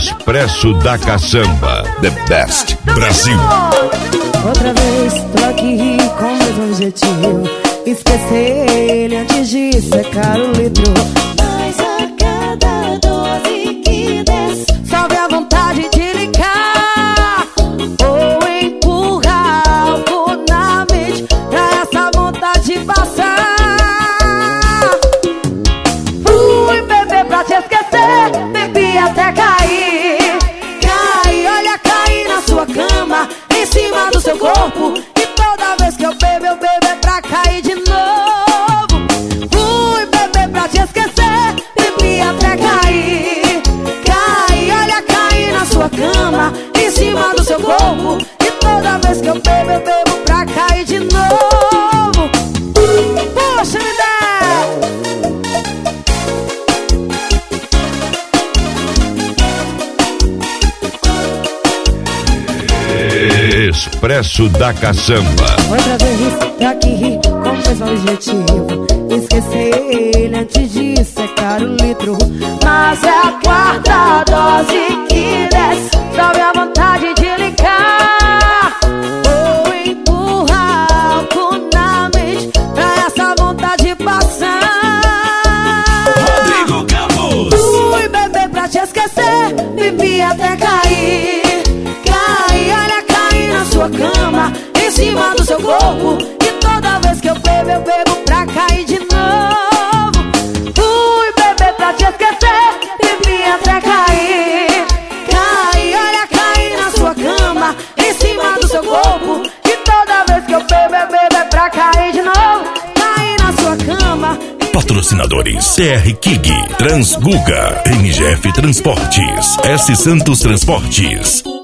Expresso da Caçamba, The Best Brasil. Outra vez tô aqui com o mesmo objetivo, esquecer ele antes de secar o litro. Mas a cada dose que desce, só vem a vontade de ligar ou empurrar álcool na mente pra essa vontade passar. Fui beber pra te esquecer, bebi até cair. Cai, olha, cair na sua cama, em cima do seu corpo. E toda vez que eu bebo é pra cair de novo. Fui beber pra te esquecer, bebi até cair. Cai, olha, cair na sua cama, em cima do seu corpo. E toda vez que eu bebo pra cair de novo. Puxa, me dá. Expresso da Caçamba. Outra vez tô aqui com o mesmo objetivo, esquecer ele antes de secar o litro. Mas é a quarta dose que desce, só vem a vontade de ligar ou empurrar álcool na mente pra essa vontade passar. Rodrigo Campos. Fui beber pra te esquecer, bebi até cair. Cai, olha, cair na sua cama, em cima do seu corpo. E toda vez que eu bebo pra cair de novo. Fui beber pra te esquecer, bebi até cair. Cai, olha, cair na sua cama, em cima do seu corpo. E toda vez que eu bebo pra cair de novo. Cair na sua cama. Patrocinadores: CR King, Transguga, MGF Transportes, S Santos Transportes.